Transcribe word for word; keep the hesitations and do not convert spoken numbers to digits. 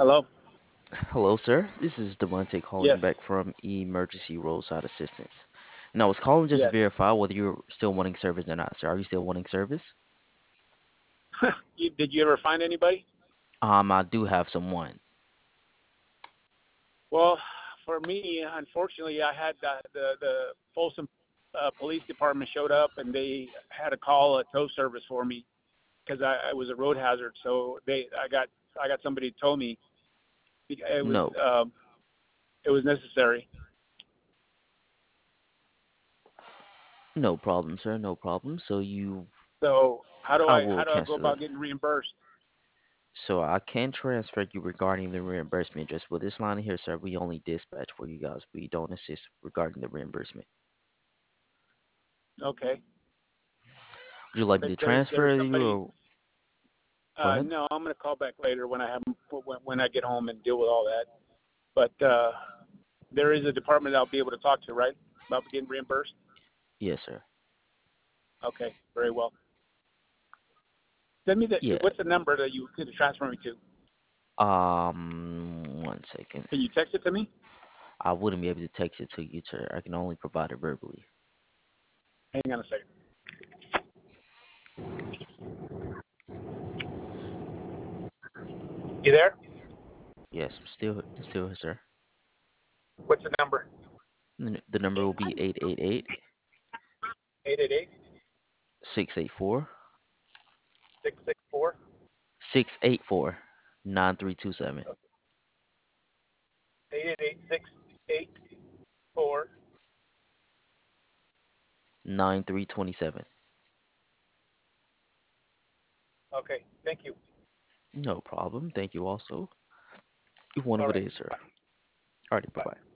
Hello? Hello, sir. This is Devontae calling Yes, back from Emergency Roadside Assistance. And I was calling just to yes. verify whether you're still wanting service or not, sir. Are you still wanting service? you, did you ever find anybody? Um, I do have someone. Well, for me, unfortunately, I had the the, the Folsom uh, Police Department showed up and they had to call a tow service for me because I, I was a road hazard. So they, I got, I got somebody to tow me. It was, No, um, it was necessary. no problem, sir. No problem. So you, So how do I I, will how do I go cancel it. about getting reimbursed? So I can transfer you regarding the reimbursement. Just with this line here, sir, we only dispatch for you guys. We don't assist regarding the reimbursement. Okay. Would you like me But to there's, there's transfer you somebody. or go Uh, ahead? no, I'm going to call back later when I have when, when I get home and deal with all that. But uh, there is a department I'll be able to talk to, right? About getting reimbursed? Yes, sir. Okay, very well. Send me the, Yeah. what's the number that you could transfer me to? Um, one second. Can you text it to me? I wouldn't be able to text it to you, sir. I can only provide it verbally. Hang on a second. You there? Yes, I'm still still here, sir. What's the number? The n- the number will be eight eight eight, eight eight eight, six eight four, six six four. six eight four, nine three two seven. eight eight eight, six eight four. nine three two seven. Okay, thank you. No problem. Thank you also. You have a All wonderful right, day, sir. bye. Alrighty, bye Bye. bye.